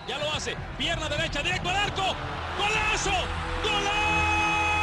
Ya lo hace. Pierna derecha, directo al arco. ¡Golazo! ¡Golazo!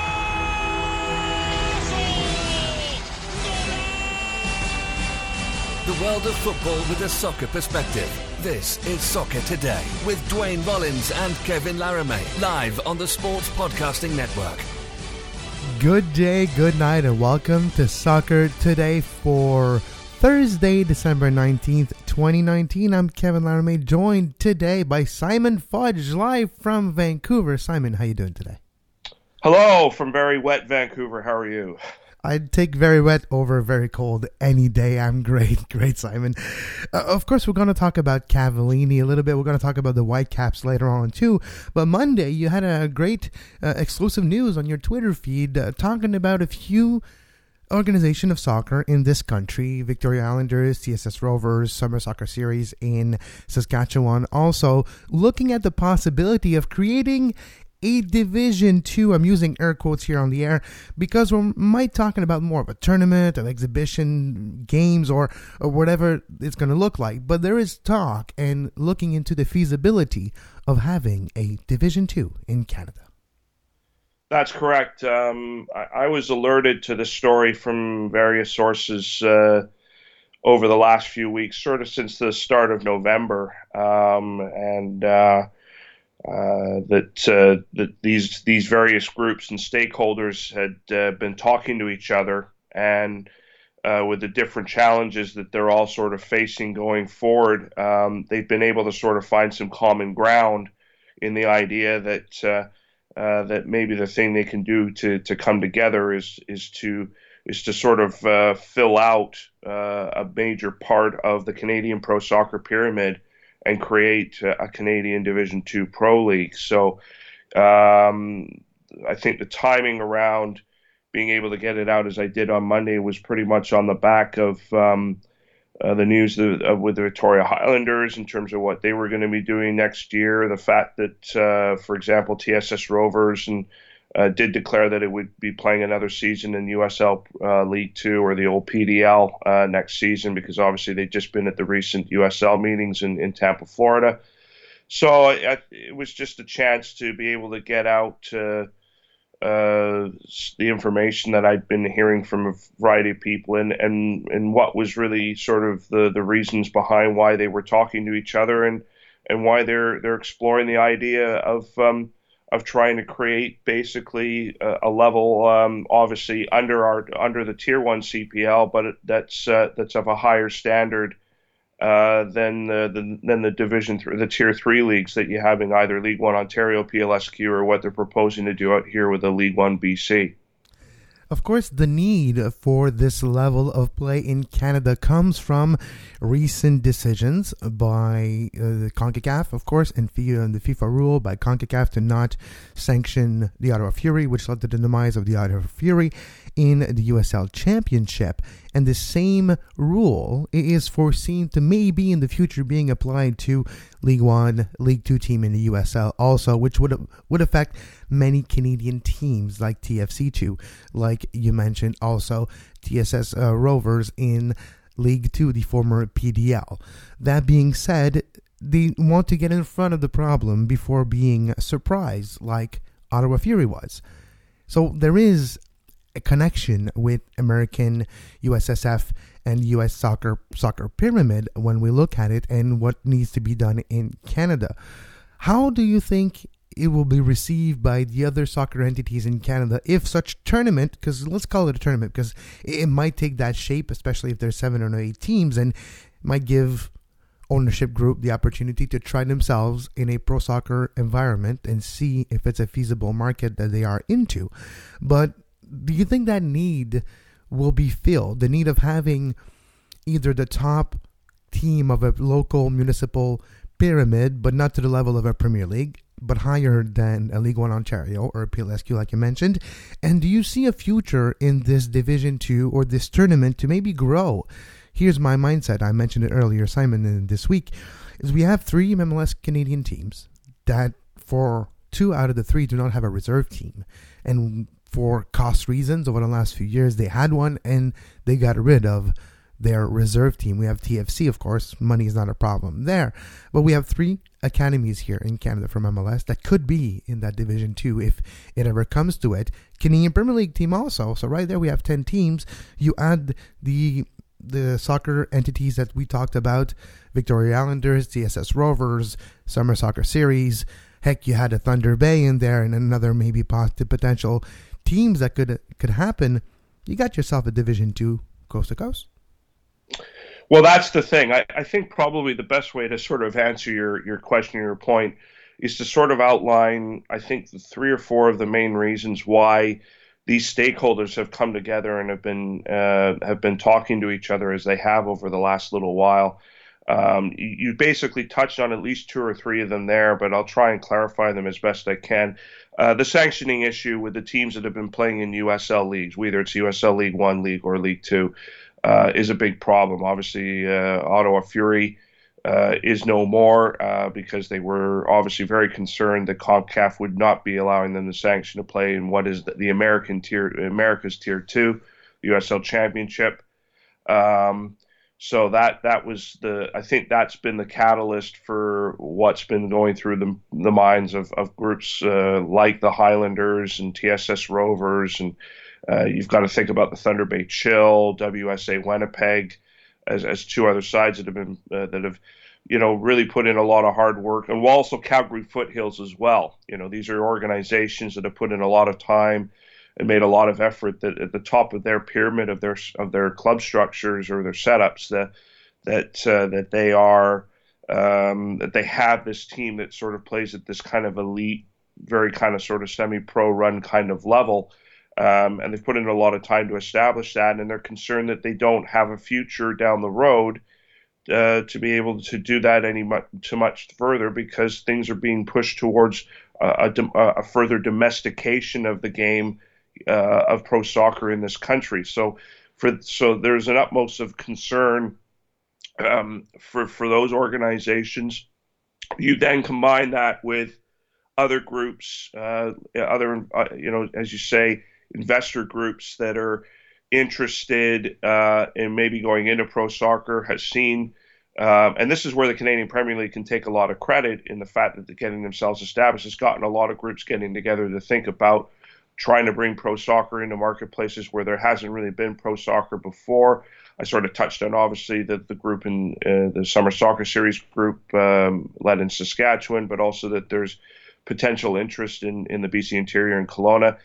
The world of football with a soccer perspective. This is Soccer Today with Dwayne Mullins and Kevin Laramie, live on the Sports Podcasting Network. Good day, good night, and welcome to Soccer Today for Thursday, December 19th, 2019. I'm Kevin Laramie, joined today by Simon Fudge, live from Vancouver. Simon, how you doing today? Hello from very wet Vancouver. How are you? I'd take very wet over very cold any day. I'm great, Simon. Of course, we're going to talk about Cavallini a little bit. We're going to talk about the Whitecaps later on too. But Monday, you had a great exclusive news on your Twitter feed talking about a few organization of soccer in this country: Victoria Islanders, TSS Rovers, Summer Soccer Series in Saskatchewan. Also, looking at the possibility of creating a Division 2, I'm using air quotes here on the air, because we might talking about more of a tournament, of exhibition games, or whatever it's going to look like. But there is talk and looking into the feasibility of having a Division 2 in Canada. That's correct. I was alerted to the story from various sources over the last few weeks, sort of since the start of November, that these various groups and stakeholders had been talking to each other, and with the different challenges that they're all sort of facing going forward, they've been able to sort of find some common ground in the idea that that maybe the thing they can do to come together is to sort of fill out a major part of the Canadian pro soccer pyramid and create a Canadian Division 2 Pro League. So I think the timing around being able to get it out as I did on Monday was pretty much on the back of the news with the Victoria Highlanders in terms of what they were going to be doing next year. The fact that, for example, TSS Rovers did declare that it would be playing another season in USL League 2, or the old PDL, next season, because obviously they've just been at the recent USL meetings in Tampa, Florida. So it was just a chance to be able to get out the information that I'd been hearing from a variety of people, and what was really sort of the reasons behind why they were talking to each other, and why they're exploring the idea of trying to create basically a level, obviously under the Tier 1 CPL, but that's of a higher standard than the Division 3, the Tier 3 leagues that you have in either League 1 Ontario, PLSQ, or what they're proposing to do out here with the League 1 BC. Of course, the need for this level of play in Canada comes from recent decisions by the CONCACAF, of course, and the FIFA rule by CONCACAF to not sanction the Ottawa Fury, which led to the demise of the Ottawa Fury in the USL Championship. And the same rule is foreseen to maybe in the future being applied to League 1, League 2 team in the USL also, which would affect many Canadian teams like TFC2, like you mentioned, also TSS Rovers in League 2, the former PDL. That being said, they want to get in front of the problem before being surprised like Ottawa Fury was. So there is a connection with American USSF and US soccer pyramid when we look at it and what needs to be done in Canada. How do you think it will be received by the other soccer entities in Canada if such tournament, because let's call it a tournament, because it might take that shape, especially if there's 7 or 8 teams, and might give ownership group the opportunity to try themselves in a pro soccer environment and see if it's a feasible market that they are into. But do you think that need will be filled? The need of having either the top team of a local municipal pyramid, but not to the level of a Premier League, but higher than a League 1 Ontario or a PLSQ, like you mentioned? And do you see a future in this Division 2 or this tournament to maybe grow? Here's my mindset. I mentioned it earlier, Simon, this week, is we have 3 MLS Canadian teams that for 2 out of the 3 do not have a reserve team. And for cost reasons, over the last few years, they had one and they got rid of their reserve team. We have TFC, of course. Money is not a problem there. But we have 3 academies here in Canada from MLS that could be in that Division 2 if it ever comes to it. Canadian Premier League team also. So right there we have 10 teams. You add the soccer entities that we talked about, Victoria Islanders, TSS Rovers, Summer Soccer Series. Heck, you had a Thunder Bay in there and another maybe potential teams that could happen. You got yourself a Division 2 coast to coast. Well, that's the thing. I think probably the best way to sort of answer your question, your point, is to sort of outline, I think, the 3 or 4 of the main reasons why these stakeholders have come together and have been talking to each other as they have over the last little while. You basically touched on at least 2 or 3 of them there, but I'll try and clarify them as best I can. The sanctioning issue with the teams that have been playing in USL leagues, whether it's USL League 1 league or League 2, is a big problem. Obviously, Ottawa Fury is no more because they were obviously very concerned that CONCACAF would not be allowing them the sanction to play in what is the America's Tier 2, the USL Championship. So that was I think that's been the catalyst for what's been going through the minds of groups like the Highlanders and TSS Rovers, and you've got to think about the Thunder Bay Chill, WSA Winnipeg, as 2 other sides that have really put in a lot of hard work, and also Calgary Foothills as well. These are organizations that have put in a lot of time and made a lot of effort that at the top of their pyramid of their club structures or their setups that they have this team that sort of plays at this kind of elite, very kind of sort of semi-pro run kind of level, and they've put in a lot of time to establish that, and they're concerned that they don't have a future down the road to be able to do that too much further, because things are being pushed towards a further domestication of the game of pro soccer in this country. So there's an utmost of concern for those organizations. You then combine that with other groups, as you say, investor groups that are interested in maybe going into pro soccer, has seen, and this is where the Canadian Premier League can take a lot of credit in the fact that they're getting themselves established. It's gotten a lot of groups getting together to think about trying to bring pro soccer into marketplaces where there hasn't really been pro soccer before. I sort of touched on, obviously, the group in the Summer Soccer Series group led in Saskatchewan, but also that there's potential interest in the BC Interior and Kelowna.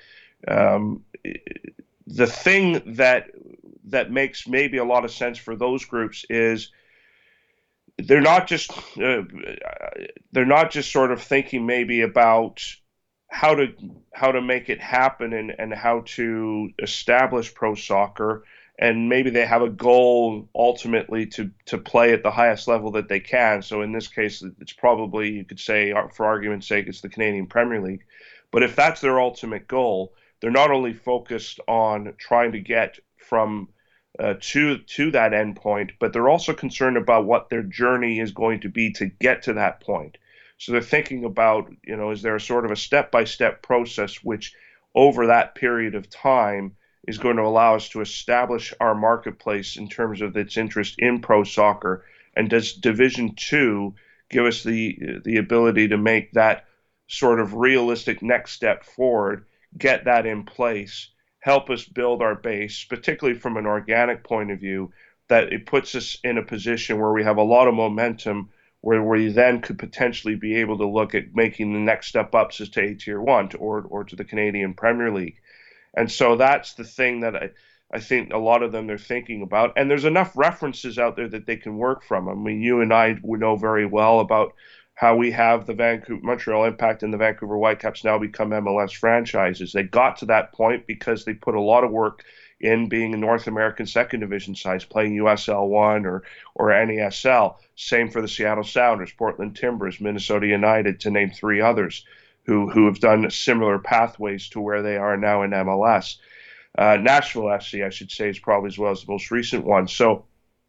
The thing that makes maybe a lot of sense for those groups is they're not just sort of thinking maybe about how to make it happen and how to establish pro soccer, and maybe they have a goal ultimately to play at the highest level that they can. So in this case, it's probably, you could say, for argument's sake, it's the Canadian Premier League. But if that's their ultimate goal, they're not only focused on trying to get from to that end point, but they're also concerned about what their journey is going to be to get to that point. So they're thinking about, is there a sort of a step-by-step process which over that period of time is going to allow us to establish our marketplace in terms of its interest in pro soccer? And does Division 2 give us the ability to make that sort of realistic next step forward, get that in place, help us build our base, particularly from an organic point of view, that it puts us in a position where we have a lot of momentum, where we then could potentially be able to look at making the next step up to a Tier 1 or to the Canadian Premier League. And so that's the thing that I think a lot of them they're thinking about. And there's enough references out there that they can work from. I mean, you and I would know very well about how we have the Montreal Impact and the Vancouver Whitecaps now become MLS franchises. They got to that point because they put a lot of work in being a North American second division sides, playing USL 1 or NASL. Same for the Seattle Sounders, Portland Timbers, Minnesota United, to name 3 others who have done similar pathways to where they are now in MLS. Nashville FC, I should say, is probably as well as the most recent one. So,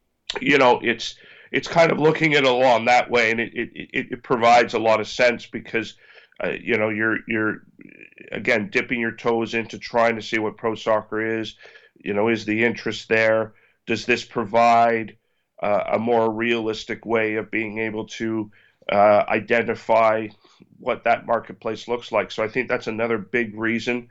it's kind of looking at it along that way, and it provides a lot of sense because, you're again dipping your toes into trying to see what pro soccer is. Is the interest there? does this provide a more realistic way of being able to identify what that marketplace looks like? So I think that's another big reason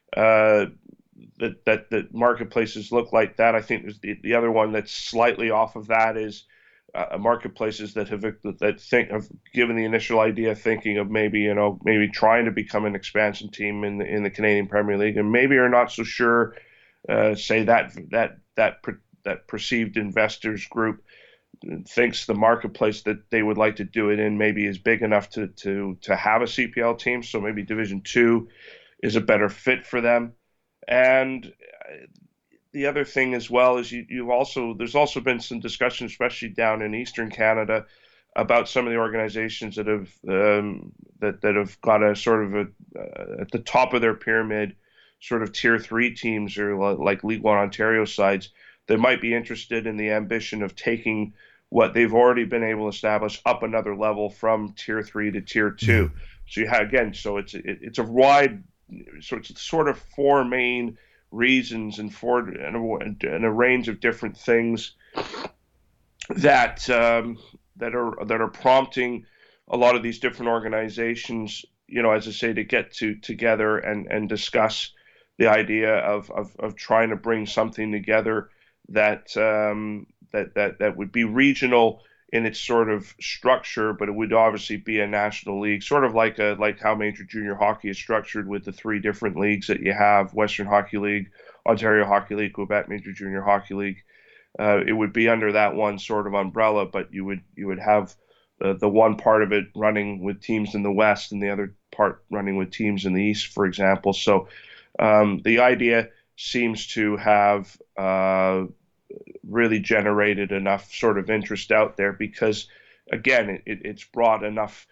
that marketplaces look like that. I think the other one that's slightly off of that is marketplaces that have given the initial idea, thinking of maybe trying to become an expansion team in the Canadian Premier League, and maybe are not so sure. Say that perceived investors group thinks the marketplace that they would like to do it in maybe is big enough to have a CPL team. So maybe Division 2 is a better fit for them. And the other thing as well is there's also been some discussion, especially down in Eastern Canada, about some of the organizations that have got a sort of at the top of their pyramid, sort of tier 3 teams, or like League One Ontario sides that might be interested in the ambition of taking what they've already been able to establish up another level from tier 3 to tier 2. Mm-hmm. So you have, again, so it's a wide, so it's sort of four main reasons and a range of different things that are prompting a lot of these different organizations, as I say, to get together and discuss the idea of trying to bring something together that would be regional in its sort of structure, but it would obviously be a national league, sort of like how Major Junior Hockey is structured with the three different leagues that you have: Western Hockey League, Ontario Hockey League, Quebec Major Junior Hockey League. It would be under that one sort of umbrella, but you would have the one part of it running with teams in the West and the other part running with teams in the East, for example. So the idea seems to have really generated enough sort of interest out there because, again, it's brought enough.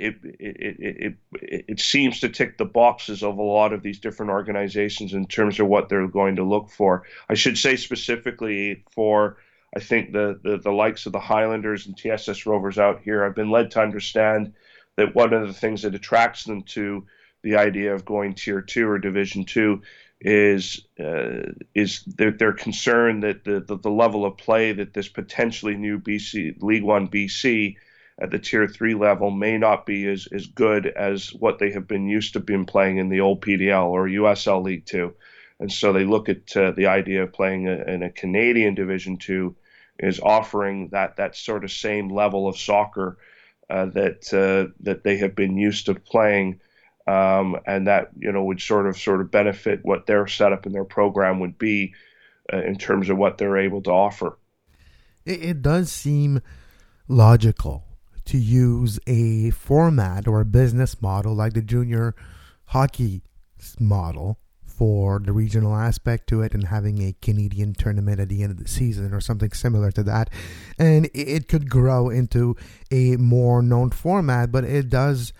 It seems to tick the boxes of a lot of these different organizations in terms of what they're going to look for. I should say specifically for, I think, the likes of the Highlanders and TSS Rovers out here, I've been led to understand that one of the things that attracts them to the idea of going Tier 2 or Division 2 is they're concerned that the level of play that this potentially new BC League One BC at the Tier 3 level may not be as good as what they have been used to been playing in the old PDL or USL League 2. And so they look at the idea of playing in a Canadian Division 2 is offering that sort of same level of soccer that they have been used to playing, and that would sort of benefit what their setup and their program would be in terms of what they're able to offer. It does seem logical to use a format or a business model like the junior hockey model for the regional aspect to it and having a Canadian tournament at the end of the season or something similar to that. And it could grow into a more known format, but it does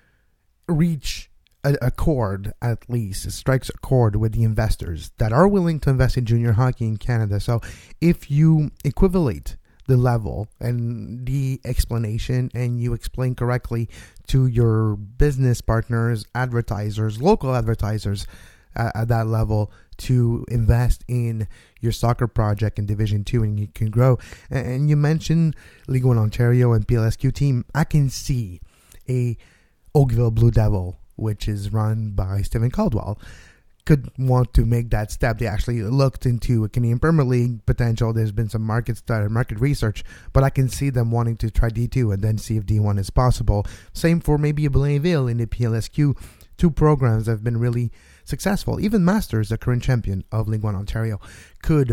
reach a chord, at least. It strikes a chord with the investors that are willing to invest in junior hockey in Canada. So if you equivalate the level and the explanation and you explain correctly to your business partners, advertisers, local advertisers at that level to invest in your soccer project in Division 2 and you can grow. And you mentioned League One Ontario and PLSQ team. I can see a Oakville Blue Devil, which is run by Stephen Caldwell, could want to make that step. They actually looked into a Canadian Premier League potential. There's been some market research, but I can see them wanting to try D2 and then see if D1 is possible. Same for maybe a Blainville in the PLSQ. Two programs have been really successful. Even Masters, the current champion of League One Ontario, could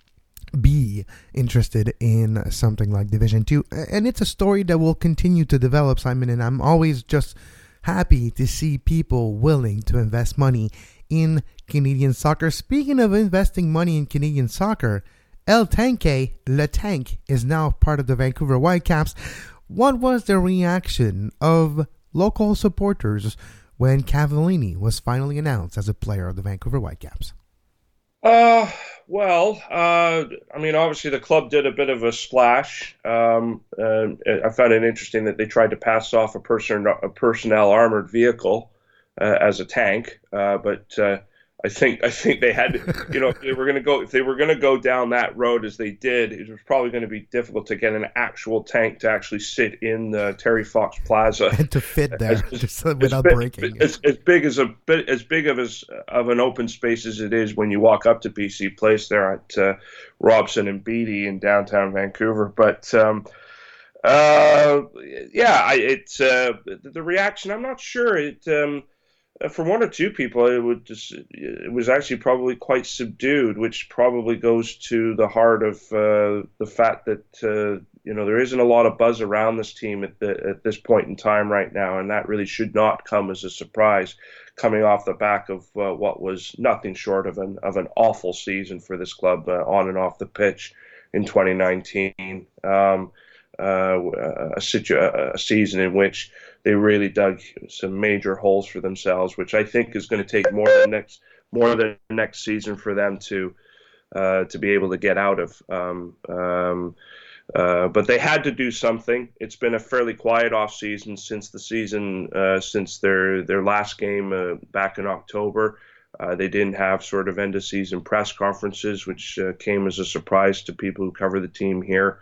be interested in something like Division 2. And it's a story that will continue to develop, Simon, and I'm always just happy to see people willing to invest money in Canadian soccer. Speaking of investing money in Canadian soccer, El Tanque, Le Tank, is now part of the Vancouver Whitecaps. What was the reaction of local supporters when Cavallini was finally announced as a player of the Vancouver Whitecaps? Well, obviously the club did a bit of a splash. I found it interesting that they tried to pass off a personnel armored vehicle as a tank, but I think they had to, if they were going to go down that road as they did, it was probably going to be difficult to get an actual tank to actually sit in the Terry Fox Plaza and to fit there without breaking. As big of an open space as it is when you walk up to BC Place there at Robson and Beatty in downtown Vancouver, but. The reaction. I'm not sure. From one or two people, it was actually probably quite subdued, which probably goes to the heart of the fact that there isn't a lot of buzz around this team at this point in time right now, and that really should not come as a surprise, coming off the back of what was nothing short of an awful season for this club on and off the pitch in 2019. A season in which they really dug some major holes for themselves, which I think is going to take more than next season for them to be able to get out of. But they had to do something. It's been a fairly quiet off season since their last game back in October. They didn't have sort of end of season press conferences, which came as a surprise to people who cover the team here.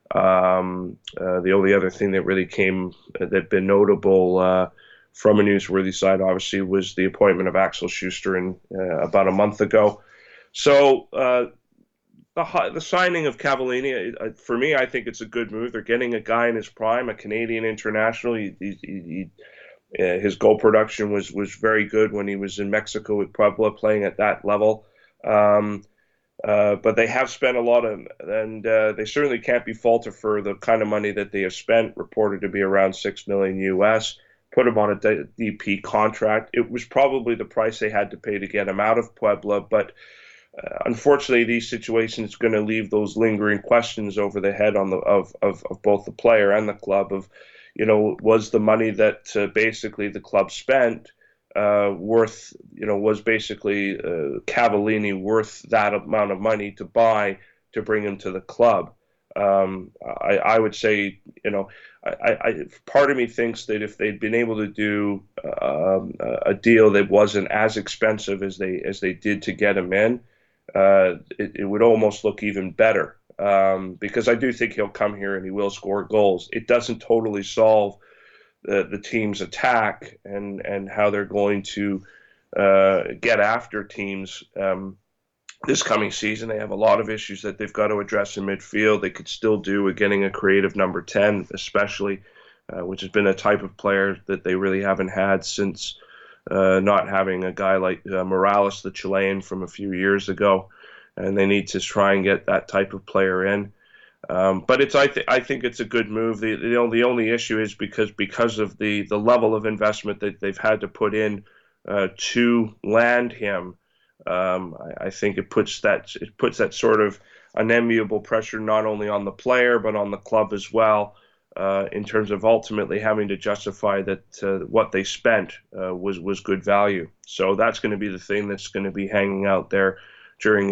The only other thing that really that been notable from a newsworthy side, obviously, was the appointment of Axel Schuster about a month ago. So the signing of Cavallini, for me, I think it's a good move. They're getting a guy in his prime, a Canadian international. His goal production was very good when he was in Mexico with Puebla, playing at that level. But they have spent a lot and they certainly can't be faulted for the kind of money that they have spent, reported to be around $6 million US. Put him on a DP contract. It was probably the price they had to pay to get him out of Puebla, but unfortunately, these situations are going to leave those lingering questions over the head of both the player and the club. Of, was the money that basically the club spent was basically Cavallini worth that amount of money to bring him to the club? I would say, part of me thinks that if they'd been able to do a deal that wasn't as expensive as they did to get him in, it would almost look even better. Because I do think he'll come here and he will score goals. It doesn't totally solve the team's attack and how they're going to get after teams this coming season. They have a lot of issues that they've got to address in midfield. They could still do with getting a creative number 10, especially, which has been a type of player that they really haven't had since not having a guy like Morales, the Chilean, from a few years ago. And they need to try and get that type of player in. But I think it's a good move. The only issue is because of the level of investment that they've had to put in to land him. I think it puts that sort of unenviable pressure not only on the player but on the club as well, in terms of ultimately having to justify that what they spent was good value. So that's going to be the thing that's going to be hanging out there during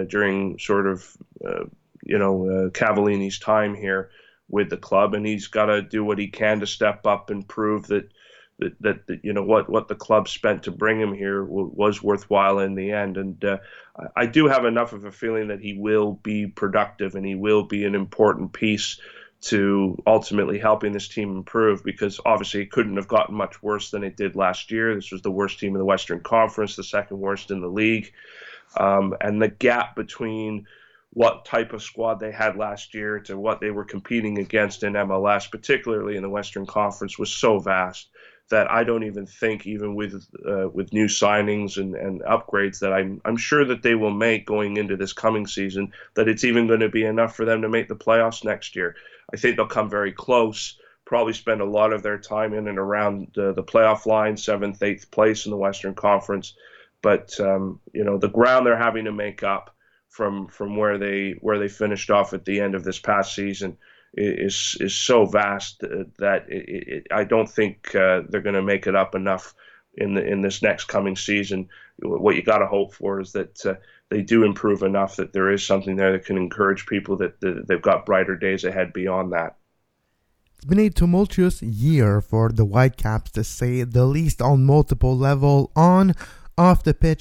Cavallini's time here with the club, and he's got to do what he can to step up and prove that what the club spent to bring him here was worthwhile in the end. And I do have enough of a feeling that he will be productive and he will be an important piece to ultimately helping this team improve, because obviously it couldn't have gotten much worse than it did last year. This was the worst team in the Western Conference, the second worst in the league. And the gap between what type of squad they had last year to what they were competing against in MLS, particularly in the Western Conference, was so vast that I don't even think, even with new signings and upgrades that I'm sure that they will make going into this coming season, that it's even going to be enough for them to make the playoffs next year. I think they'll come very close, probably spend a lot of their time in and around the playoff line, 7th, 8th place in the Western Conference. But the ground they're having to make up from where they finished off at the end of this past season is so vast that I don't think they're going to make it up enough in this next coming season. What you got to hope for is that they do improve enough that there is something there that can encourage people that they've got brighter days ahead beyond that. It's been a tumultuous year for the Whitecaps, to say the least, on multiple levels, on, off the pitch,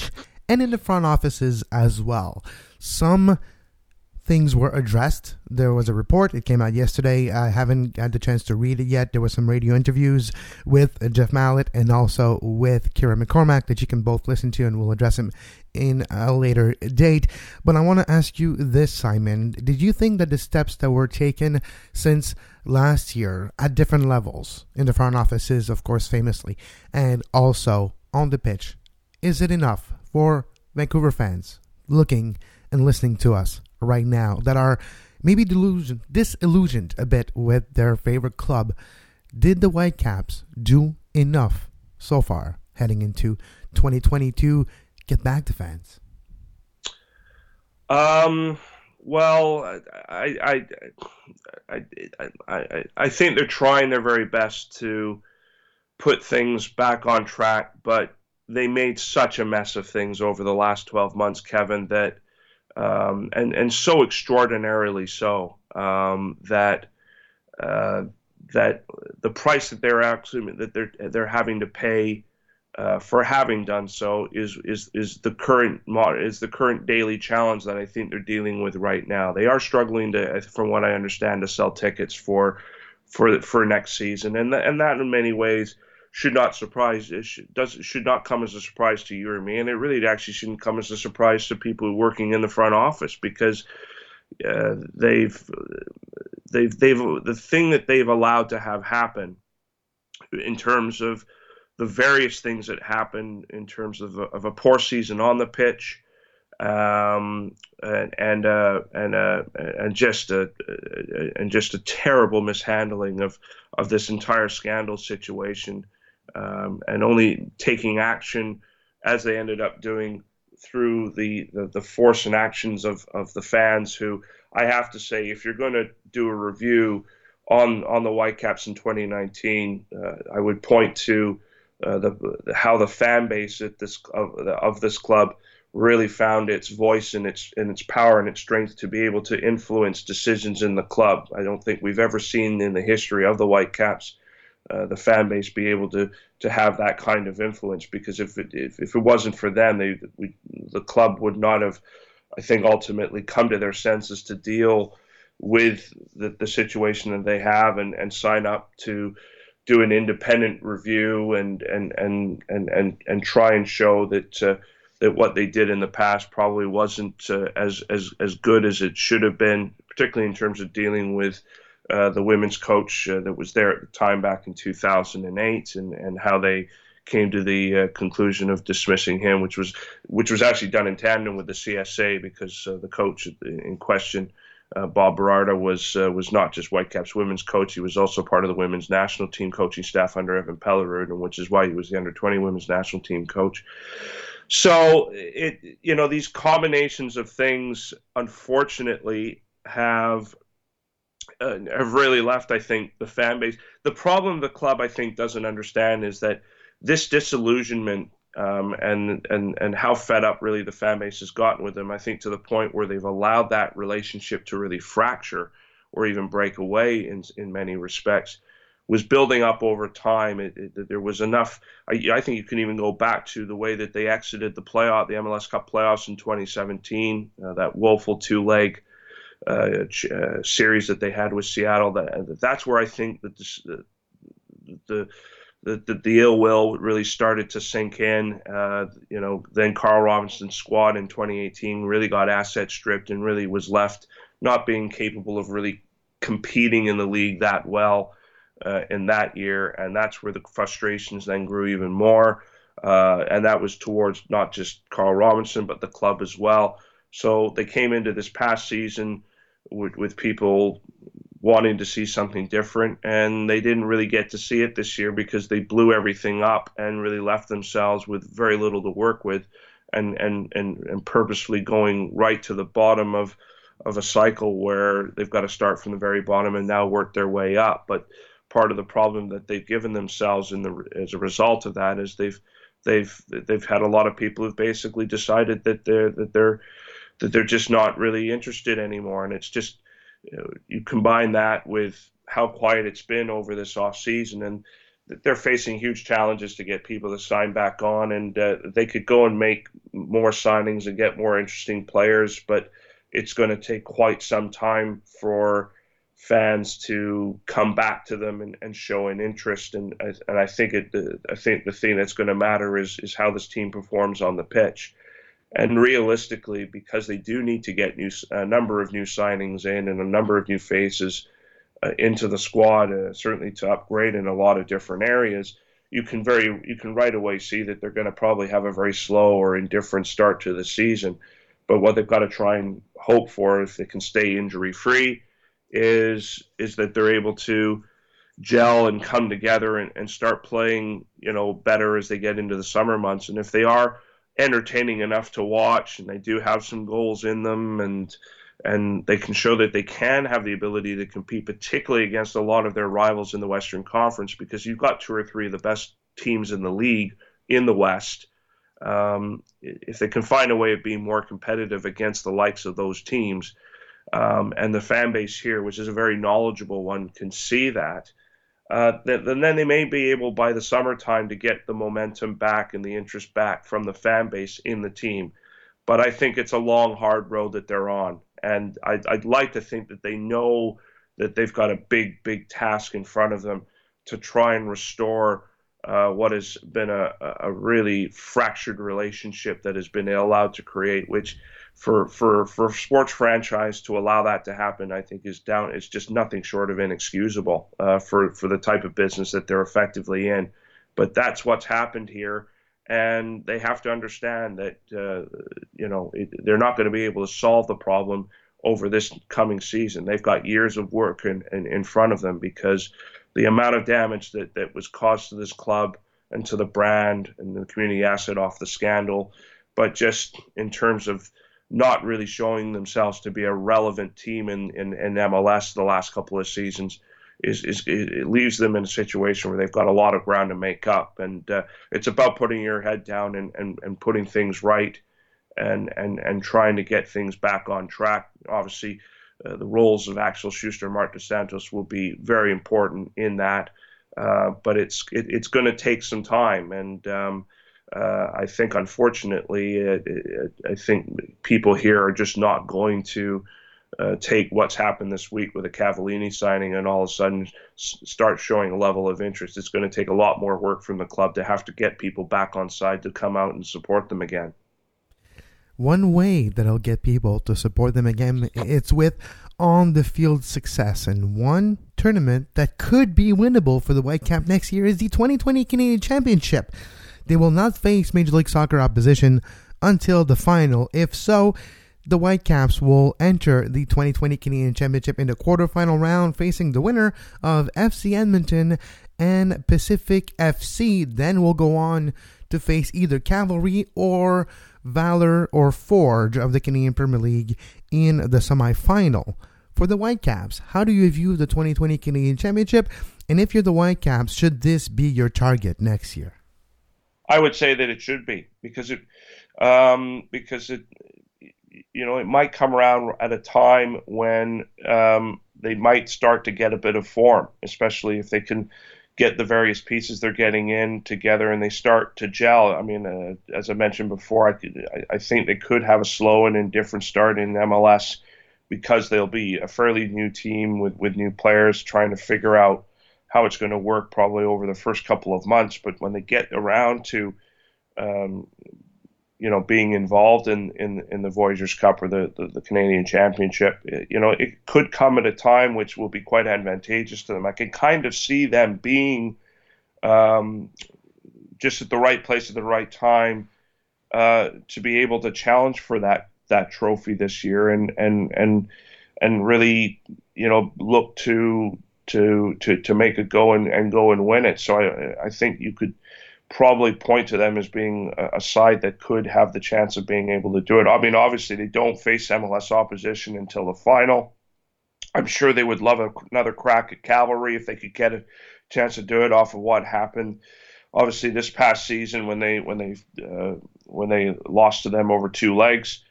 and in the front offices as well. Some things were addressed. There was a report. It came out yesterday. I haven't had the chance to read it yet. There were some radio interviews with Jeff Mallett and also with Kieran McCormack that you can both listen to, and we'll address him in a later date. But I want to ask you this, Simon. Did you think that the steps that were taken since last year at different levels, in the front offices, of course, famously, and also on the pitch, is it enough for Vancouver fans looking and listening to us right now that are maybe disillusioned a bit with their favorite club? Did the Whitecaps do enough so far heading into 2022? Get back to fans. Well, I think they're trying their very best to put things back on track, but they made such a mess of things over the last 12 months, Kevin, that and so extraordinarily so, that the price that they're having to pay for having done so is the current daily challenge that I think they're dealing with right now. They are struggling to, from what I understand, to sell tickets for next season, and that in many ways should not come as a surprise to you or me, and it really actually shouldn't come as a surprise to people working in the front office, because the thing that they've allowed to have happen in terms of the various things that happen in terms of a poor season on the pitch, and just a terrible mishandling of this entire scandal situation, and only taking action as they ended up doing through the force and actions of the fans, who, I have to say, if you're going to do a review on the Whitecaps in 2019, I would point to how the fan base of this club really found its voice and its power and its strength to be able to influence decisions in the club. I don't think we've ever seen in the history of the Whitecaps the fan base be able to have that kind of influence, because if it wasn't for them, the club would not have, I think, ultimately come to their senses to deal with the situation that they have, and sign up to do an independent review and try and show that what they did in the past probably wasn't as good as it should have been, particularly in terms of dealing with the women's coach that was there at the time back in 2008, and how they came to the conclusion of dismissing him, which was actually done in tandem with the CSA, because the coach in question, Bob Berarda, was not just Whitecaps women's coach. He was also part of the women's national team coaching staff under Evan Pellerud, which is why he was the under-20 women's national team coach. So these combinations of things, unfortunately, have really left, I think, the fan base. The problem the club, I think, doesn't understand is that this disillusionment and how fed up really the fan base has gotten with them, I think, to the point where they've allowed that relationship to really fracture or even break away in many respects, was building up over time. There was enough. I think you can even go back to the way that they exited the MLS Cup playoffs in 2017, that woeful two-leg series that they had with Seattle. That's where I think that the ill will really started to sink in. Then Carl Robinson's squad in 2018 really got asset stripped and really was left not being capable of really competing in the league that well in that year, and that's where the frustrations then grew even more. And that was towards not just Carl Robinson, but the club as well. So they came into this past season with people wanting to see something different, and they didn't really get to see it this year because they blew everything up and really left themselves with very little to work with, and purposefully going right to the bottom of a cycle where they've got to start from the very bottom and now work their way up. But part of the problem that they've given themselves as a result of that is they've had a lot of people who've basically decided that they're just not really interested anymore, and it's just, you combine that with how quiet it's been over this off season, and they're facing huge challenges to get people to sign back on, and they could go and make more signings and get more interesting players, but it's going to take quite some time for fans to come back to them and show an interest. And I think the thing that's going to matter is how this team performs on the pitch. And realistically, because they do need to get a number of new signings in and a number of new faces into the squad, certainly to upgrade in a lot of different areas, you can right away see that they're going to probably have a very slow or indifferent start to the season. But what they've got to try and hope for, if they can stay injury free, is that they're able to gel and come together and start playing, better as they get into the summer months. And if they are entertaining enough to watch and they do have some goals in them and they can show that they can have the ability to compete, particularly against a lot of their rivals in the Western Conference, because you've got two or three of the best teams in the league in the West. If they can find a way of being more competitive against the likes of those teams, and the fan base here, which is a very knowledgeable one, can see that, then they may be able by the summertime to get the momentum back and the interest back from the fan base in the team. But I think it's a long, hard road that they're on. And I'd like to think that they know that they've got a big, big task in front of them to try and restore what has been a really fractured relationship that has been allowed to create, which for a sports franchise to allow that to happen, I think is just nothing short of inexcusable for the type of business that they're effectively in. But that's what's happened here. And they have to understand that, they're not going to be able to solve the problem over this coming season. They've got years of work in front of them, because the amount of damage that was caused to this club and to the brand and the community asset off the scandal, but just in terms of not really showing themselves to be a relevant team in MLS the last couple of seasons, it leaves them in a situation where they've got a lot of ground to make up. And it's about putting your head down and putting things right and trying to get things back on track. Obviously, the roles of Axel Schuster and Marc Dos Santos will be very important in that, but it's going to take some time. And I think, unfortunately, I think people here are just not going to take what's happened this week with a Cavallini signing and all of a sudden start showing a level of interest. It's going to take a lot more work from the club to have to get people back on side to come out and support them again. One way that'll get people to support them again, it's with on-the-field success. And one tournament that could be winnable for the Whitecap next year is the 2020 Canadian Championship. They will not face Major League Soccer opposition until the final. If so, the Whitecaps will enter the 2020 Canadian Championship in the quarterfinal round, facing the winner of FC Edmonton and Pacific FC. Then will go on to face either Cavalry or Valor or Forge of the Canadian Premier League in the semifinal. For the Whitecaps, how do you view the 2020 Canadian Championship? And if you're the Whitecaps, should this be your target next year? I would say that it should be, because it might come around at a time when they might start to get a bit of form, especially if they can get the various pieces they're getting in together and they start to gel. I mean, as I mentioned before, I think they could have a slow and indifferent start in MLS, because they'll be a fairly new team with new players trying to figure out how it's going to work probably over the first couple of months. But when they get around to being involved in the Voyageurs Cup or the Canadian Championship, it could come at a time which will be quite advantageous to them. I can kind of see them being just at the right place at the right time to be able to challenge for that trophy this year and really look to make it go and win it. So I think you could probably point to them as being a side that could have the chance of being able to do it. I mean, obviously they don't face MLS opposition until the final. I'm sure they would love another crack at Cavalry if they could get a chance to do it off of what happened, obviously, this past season when they lost to them over two legs.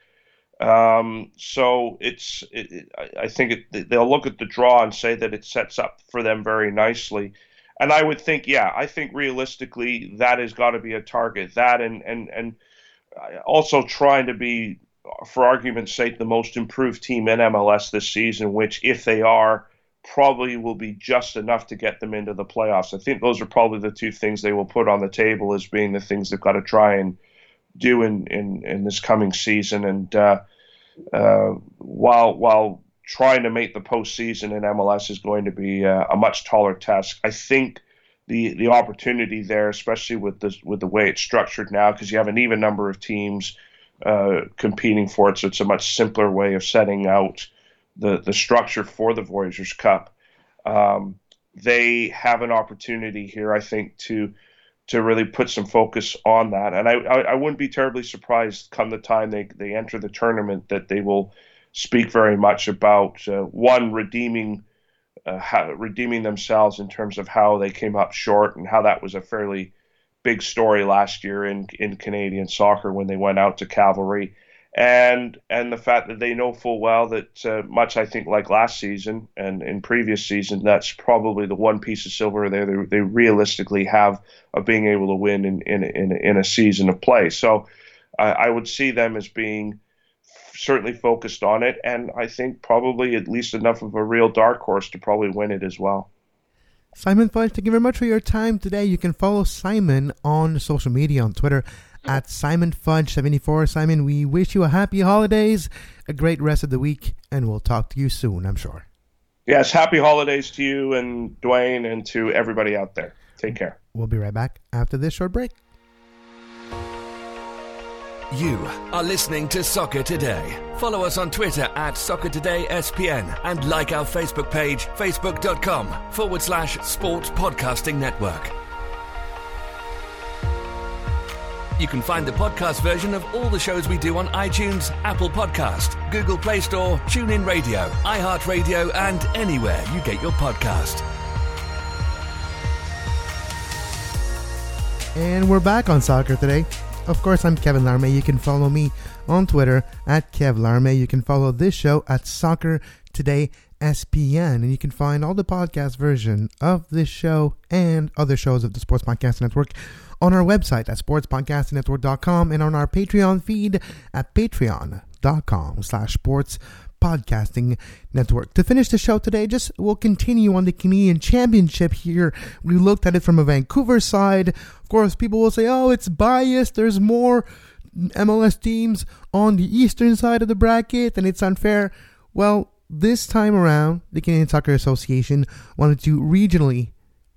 So I think they'll look at the draw and say that it sets up for them very nicely. And I would think, I think realistically that has got to be a target. That and also trying to be, for argument's sake, the most improved team in MLS this season, which if they are, probably will be just enough to get them into the playoffs. I think those are probably the two things they will put on the table as being the things they've got to try and do in this coming season. And while trying to make the postseason in MLS is going to be a much taller task, I think the opportunity there, especially with the way it's structured now, because you have an even number of teams competing for it, so it's a much simpler way of setting out the structure for the Voyageurs Cup. They have an opportunity here, I think, to really put some focus on that. And I wouldn't be terribly surprised come the time they enter the tournament that they will speak very much about, one, redeeming themselves in terms of how they came up short and how that was a fairly big story last year in Canadian soccer when they went out to Cavalry. And the fact that they know full well that much, I think, like last season and in previous season, that's probably the one piece of silver they realistically have of being able to win in a season of play. So I would see them as being certainly focused on it, and I think probably at least enough of a real dark horse to probably win it as well. Simon Fudge, thank you very much for your time today. You can follow Simon on social media, on Twitter, at SimonFudge74. Simon, we wish you a happy holidays, a great rest of the week, and we'll talk to you soon, I'm sure. Yes, happy holidays to you and Dwayne and to everybody out there. Take care. We'll be right back after this short break. You are listening to Soccer Today. Follow us on Twitter at Soccer Today SPN and like our Facebook page, facebook.com/Sports Podcasting Network. You can find the podcast version of all the shows we do on iTunes, Apple Podcast, Google Play Store, TuneIn Radio, iHeartRadio, and anywhere you get your podcast. And we're back on Soccer Today. Of course, I'm Kevin Larmé. You can follow me on Twitter at Kev Larmé. You can follow this show at Soccer Today SPN. And you can find all the podcast version of this show and other shows of the Sports Podcasting Network on our website at sportspodcastingnetwork.com and on our Patreon feed at patreon.com/sports podcasting network. To finish the show today, we'll continue on the Canadian Championship here. We looked at it from a Vancouver side. Of course, people will say, oh, it's biased. There's more MLS teams on the eastern side of the bracket and it's unfair. Well, this time around, the Canadian Soccer Association wanted to regionally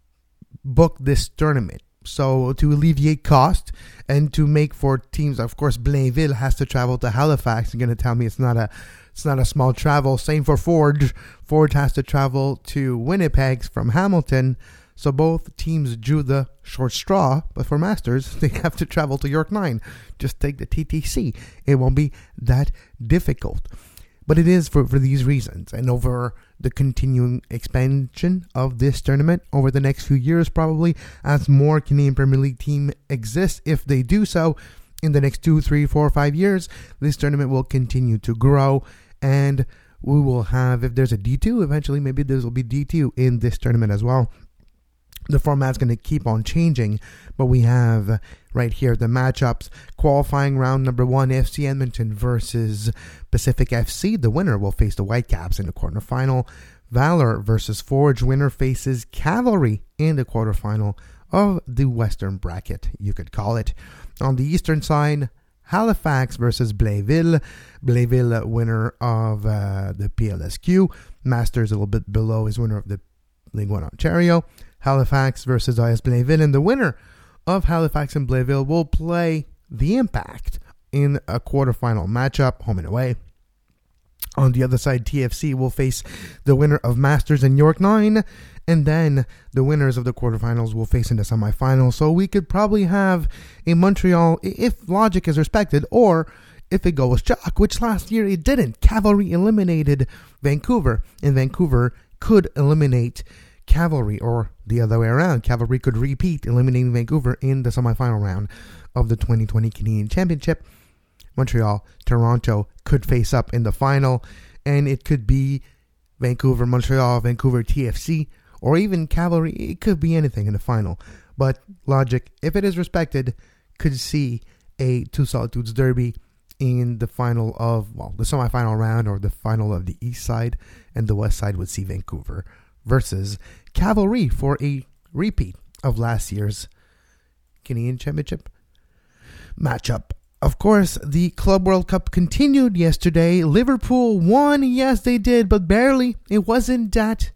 book this tournament. So to alleviate cost and to make for teams, of course, Blainville has to travel to Halifax. You're going to tell me it's not a small travel. Same for Forge. Forge has to travel to Winnipeg from Hamilton. So both teams drew the short straw. But for Masters, they have to travel to York 9. Just take the TTC. It won't be that difficult. But it is for these reasons. And over the continuing expansion of this tournament over the next few years, probably, as more Canadian Premier League team exists, if they do so, in the next 2, 3, 4, 5 years, this tournament will continue to grow, and we will have, if there's a D2, eventually maybe there will be D2 in this tournament as well. The format's going to keep on changing, but we have right here the matchups. Qualifying round number 1, FC Edmonton versus Pacific FC. The winner will face the Whitecaps in the quarterfinal. Valor versus Forge. Winner faces Cavalry in the quarterfinal of the Western bracket, you could call it. On the eastern side, Halifax versus Blainville. Blainville, winner of the PLSQ. Masters a little bit below, is winner of the League One Ontario. Halifax versus IS Blainville, and the winner of Halifax and Blainville will play the Impact in a quarterfinal matchup, home and away. On the other side, TFC will face the winner of Masters and York 9, and then the winners of the quarterfinals will face in the semifinals. So we could probably have a Montreal, if logic is respected, or if it goes chalk, which last year it didn't. Cavalry eliminated Vancouver, and Vancouver could eliminate Cavalry, or the other way around. Cavalry could repeat, eliminating Vancouver in the semifinal round of the 2020 Canadian Championship. Montreal, Toronto could face up in the final, and it could be Vancouver, Montreal, Vancouver, TFC, or even Cavalry. It could be anything in the final. But logic, if it is respected, could see a Two Solitudes derby in the final of, well, the semifinal round or the final of the East side, and the West side would see Vancouver versus Cavalry for a repeat of last year's Canadian Championship matchup. Of course, the Club World Cup continued yesterday. Liverpool won. Yes, they did, but barely. It wasn't that,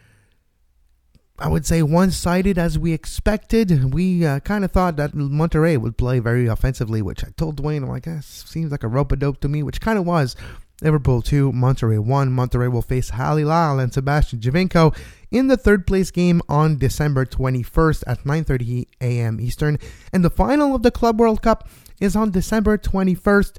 I would say, one-sided as we expected. We kind of thought that Monterrey would play very offensively, which I told Dwayne, I'm like, seems like a rope-a-dope to me, which kind of was. Liverpool 2, Monterrey 1. Monterrey will face Al Hilal and Sebastian Giovinco in the third-place game on December 21st at 9:30 a.m. Eastern. And the final of the Club World Cup is on December 21st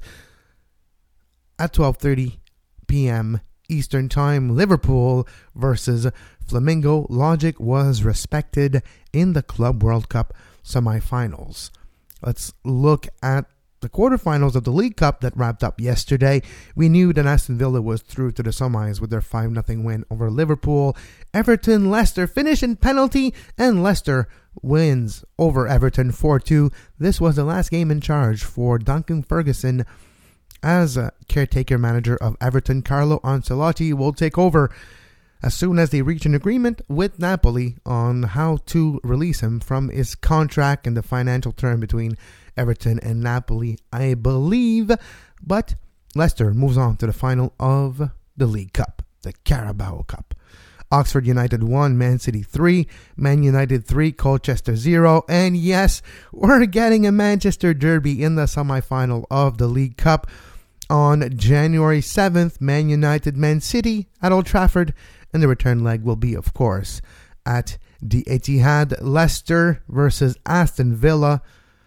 at 12:30 p.m. Eastern Time. Liverpool versus Flamengo. Logic was respected in the Club World Cup semifinals. Let's look at the quarterfinals of the League Cup that wrapped up yesterday. We knew that Aston Villa was through to the semis with their 5-0 win over Liverpool. Everton, Leicester finish in penalty, and Leicester wins over Everton 4-2. This was the last game in charge for Duncan Ferguson as caretaker manager of Everton. Carlo Ancelotti will take over as soon as they reach an agreement with Napoli on how to release him from his contract and the financial term between Everton and Napoli, I believe. But Leicester moves on to the final of the League Cup, the Carabao Cup. Oxford United 1, Man City 3, Man United 3, Colchester 0. And yes, we're getting a Manchester derby in the semi-final of the League Cup on January 7th. Man United, Man City at Old Trafford. And the return leg will be, of course, at the Etihad. Leicester versus Aston Villa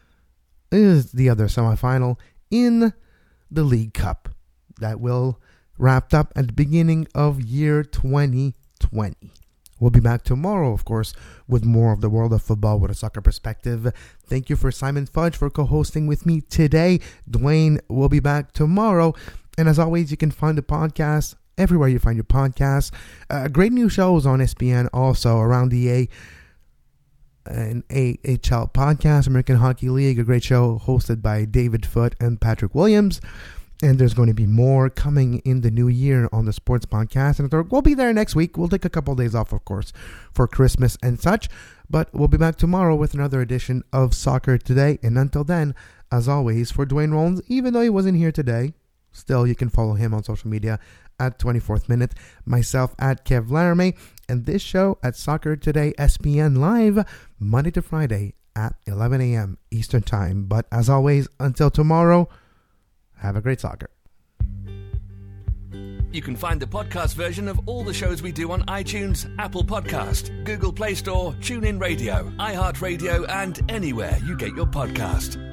is the other semi-final in the League Cup that will wrap up at the beginning of year 2020. We'll be back tomorrow, of course, with more of the world of football with a soccer perspective. Thank you for Simon Fudge for co-hosting with me today. Dwayne will be back tomorrow. And as always, you can find the podcast everywhere you find your podcasts. Great new shows on SPN also around the an AHL podcast, American Hockey League, a great show hosted by David Foote and Patrick Williams. And there's going to be more coming in the new year on the sports podcast. And we'll be there next week. We'll take a couple of days off, of course, for Christmas and such. But we'll be back tomorrow with another edition of Soccer Today. And until then, as always, for Dwayne Rollins, even though he wasn't here today, still you can follow him on social media at 24th Minute, myself at Kev Laramie, and this show at Soccer Today SPN Live, Monday to Friday at 11 a.m. Eastern Time. But as always, until tomorrow, have a great soccer. You can find the podcast version of all the shows we do on iTunes, Apple Podcast, Google Play Store, TuneIn Radio, iHeartRadio, and anywhere you get your podcast.